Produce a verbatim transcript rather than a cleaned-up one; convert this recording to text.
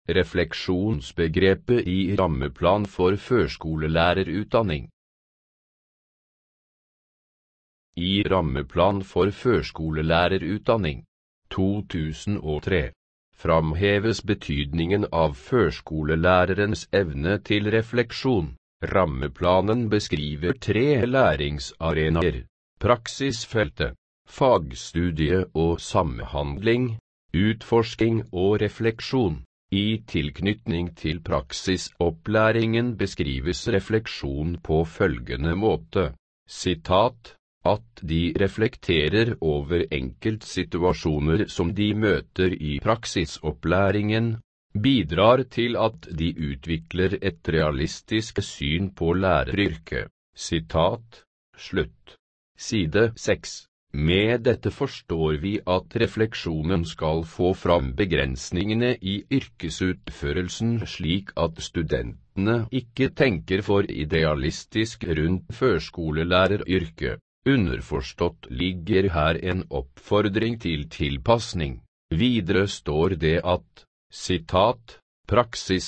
refleksjonsbegrepet i rammeplan for førskolelærerutdanning. I rammeplan for førskolelærerutdanning to tusen og tre framheves betydningen av førskolelærerens evne til refleksjon. Rammeplanen beskriver tre læringsarenaer: praksisfeltet, fagstudie og samhandling, utforsking og refleksjon. I tilknytning til praksisopplæringen beskrives refleksjon på følgende måte, sitat, at de reflekterer over enkeltsituasjoner som de møter i praksisopplæringen, bidrar til at de utvikler et realistisk syn på læreryrket. Sitat, slutt. Side seks. Med dette forstår vi at refleksjonen skal få fram begrensningene i yrkesutførelsen slik at studentene ikke tenker for idealistisk rundt førskolelæreryrket. Underforstått ligger her en oppfordring til tilpassning. Videre står det at, sitat, praksis